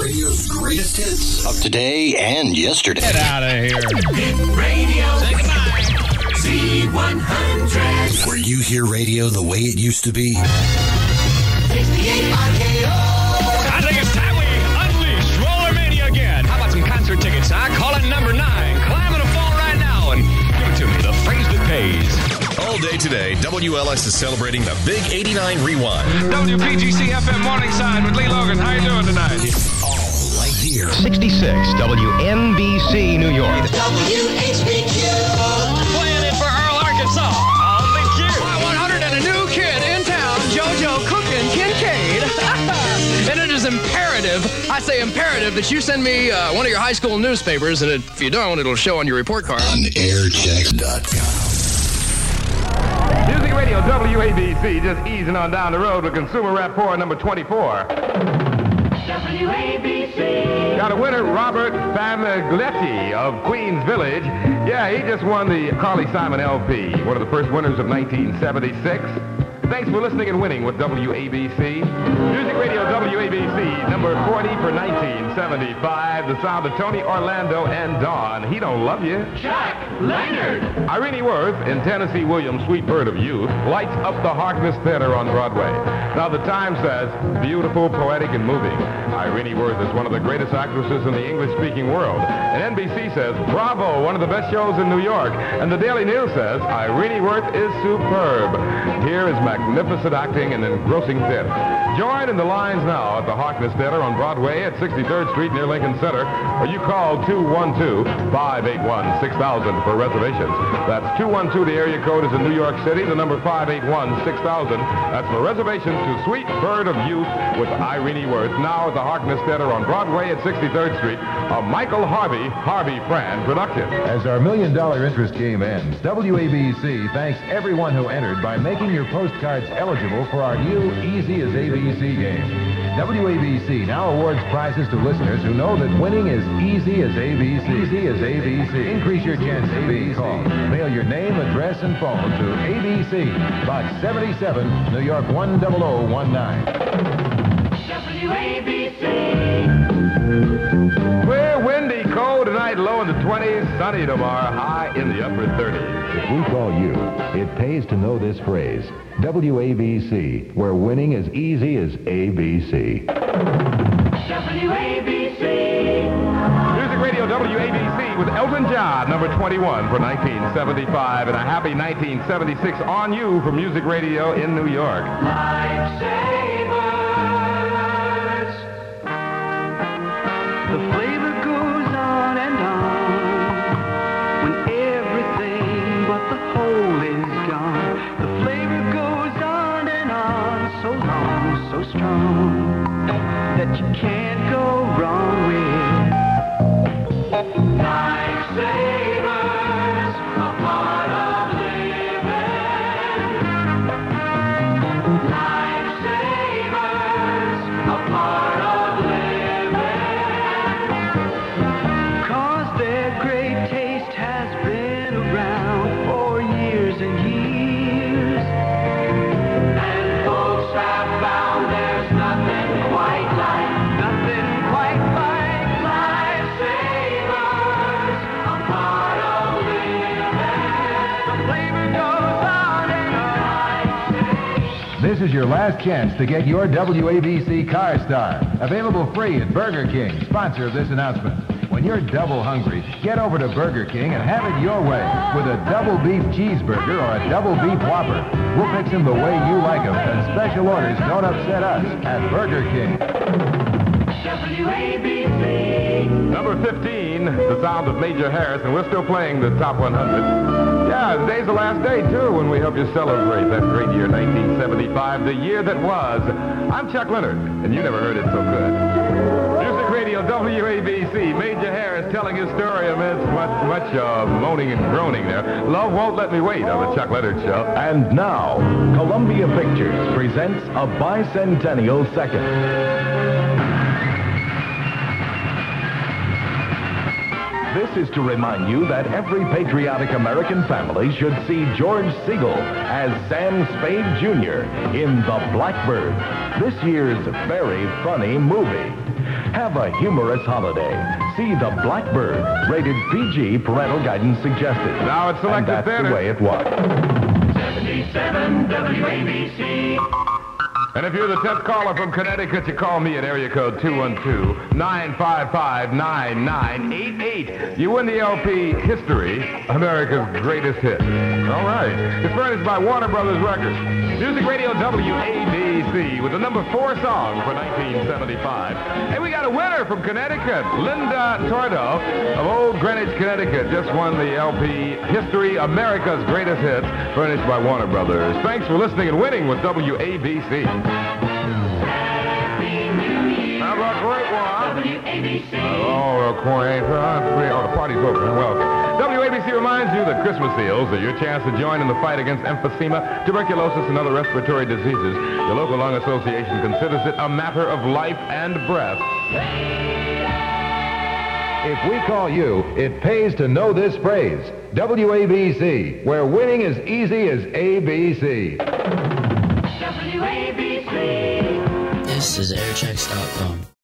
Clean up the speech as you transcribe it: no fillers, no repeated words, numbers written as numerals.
Radio's greatest hits of today and yesterday. Get out of here. Hit Radio. Say goodbye. Z100. Where you hear radio the way it used to be. 68 RKO. I think it's time we unleash Roller Mania again. How about some concert tickets, huh? Call it number 9. Climb on a phone right now and give it to me. The phrase that pays. All day today, WLS is celebrating the Big 89 Rewind. WPGC FM Morningside with Lee Logan. How you doing tonight? It's all right here. 66 WNBC New York. WHBQ. Playing it for Earl, Arkansas. On the Q. 100 and a new kid in town, JoJo Cookin' Kincaid. And it is imperative, I say imperative, that you send me one of your high school newspapers, and if you don't, it'll show on your report card. OnAirCheck.com. Music Radio WABC just easing on down the road with Consumer Rapport number 24. WABC. Got a winner, Robert Famigletti of Queens Village. Yeah, he just won the Carly Simon LP, one of the first winners of 1976. Thanks for listening and winning with WABC. Music Radio WABC, number 40 for 1975. The sound of Tony Orlando and Dawn. He don't love you. Jack Leonard. Irene Worth in Tennessee Williams' Sweet Bird of Youth lights up the Harkness Theater on Broadway. Now, the Times says, beautiful, poetic, and moving. Irene Worth is one of the greatest actresses in the English-speaking world. And NBC says, bravo, one of the best shows in New York. And the Daily News says, Irene Worth is superb. Here is magnificent acting and engrossing theater. Join in the lines now at the Harkness Theater on Broadway at 63rd Street near Lincoln Center, or you call 212-581-6000 for reservations. That's 212, the area code is in New York City, the number 581-6000. That's for reservations to Sweet Bird of Youth with Irene Worth, now at the Harkness Theater on Broadway at 63rd Street, a Michael Harvey Fran production. As our $1 million interest game ends, WABC thanks everyone who entered by making your postcards eligible for our new Easy as ABC game. WABC now awards prizes to listeners who know that winning is easy as ABC. Easy as ABC. Increase your chance to be called. Mail your name, address, and phone to ABC, Box 77, New York 10019. WABC. We're windy, cold tonight, low in the 20s, sunny tomorrow, high in the upper 30s. If we call you, it pays to know this phrase. WABC, where winning is easy as ABC. WABC. Music Radio WABC with Elton John, number 21 for 1975, and a happy 1976 on you from Music Radio in New York. Lifesavers. The flavor goes on and on when everything but the whole is gone. The flavor goes on and on so long, so strong that you can't go wrong with. Lifesavers, a part of living. Lifesavers, a part of Cause their great taste has been around for years and years. And folks have found there's nothing quite like Lifesavers, a part of living. The flavor goes on and on. This is your last chance to get your WABC Car Star. Available free at Burger King, sponsor of this announcement. When you're double hungry, get over to Burger King and have it your way with a double beef cheeseburger or a double beef Whopper. We'll fix them the way you like them, and special orders don't upset us at Burger King. WABC. Number 15, the sound of Major Harris, and we're still playing the top 100. Yeah, today's the last day, too, when we help you celebrate that great year, 1975, the year that was. I'm Chuck Leonard, and you never heard it so good. Music Radio WABC, Major Harris telling his story amidst much moaning and groaning there. Love Won't Let Me Wait on the Chuck Leonard Show. And now, Columbia Pictures presents a bicentennial second. This is to remind you that every patriotic American family should see George Segal as Sam Spade Jr. in The Blackbird, this year's very funny movie. Have a humorous holiday. See The Blackbird, rated PG, parental guidance suggested. Now it's Selected And that's Theater. the way it was. 77 WABC. And if you're the 10th caller from Connecticut, you call me at area code 212-955-9988. You win the LP History, America's Greatest Hits. All right. It's furnished by Warner Brothers Records. Music Radio WABC with the number 4 song for 1975. And we got a winner from Connecticut. Linda Tordo of Old Greenwich, Connecticut just won the LP History, America's Greatest Hits, furnished by Warner Brothers. Thanks for listening and winning with WABC. How about a great one? WABC. The party's over. Well, WABC reminds you that Christmas seals are your chance to join in the fight against emphysema, tuberculosis, and other respiratory diseases. The local lung association considers it a matter of life and breath. If we call you, it pays to know this phrase. WABC, where winning is easy as ABC. WABC. This is airchecks.com.